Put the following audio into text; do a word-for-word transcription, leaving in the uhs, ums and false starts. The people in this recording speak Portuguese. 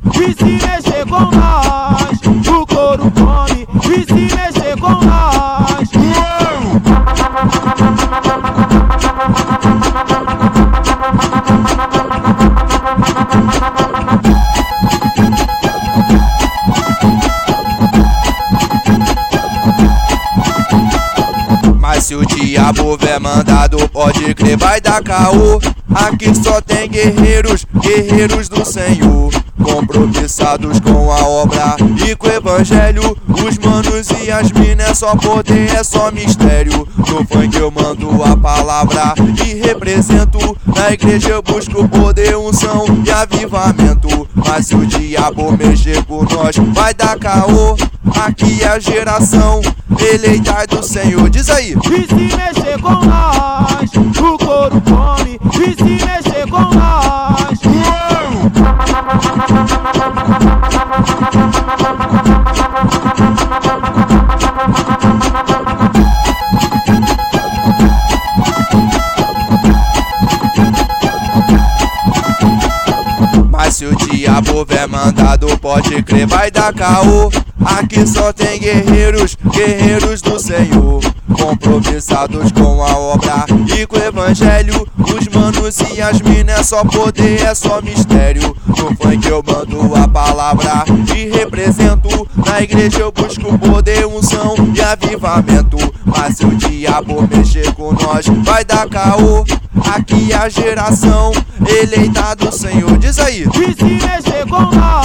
e se mexer com nós, o couro come e se mexer com nós. Mas se o diabo vier mandado, pode crer, vai dar caô. Aqui só tem guerreiros, guerreiros do Senhor, compromissados com a obra e com o evangelho. Os manos e as minas é só poder, é só mistério. No funk eu mando a palavra e represento. Na igreja eu busco poder, unção e avivamento. Mas se o diabo mexer com nós, vai dar caô. Aqui é a geração eleita do Senhor. Diz aí. E se mexer com nós, o couro come e se mexer com nós. Mas se o diabo vier mandado, pode crer, vai dar caô. Aqui só tem guerreiros, guerreiros do Senhor, compromissados com a obra e com o evangelho. Os manos e as minas é só poder, é só mistério. No funk eu mando a palavra e represento. Na igreja eu busco poder, unção e avivamento. Mas se o diabo mexer com nós, vai dar caô. Aqui é a geração eleita do Senhor. Diz aí. E se mexer com nós,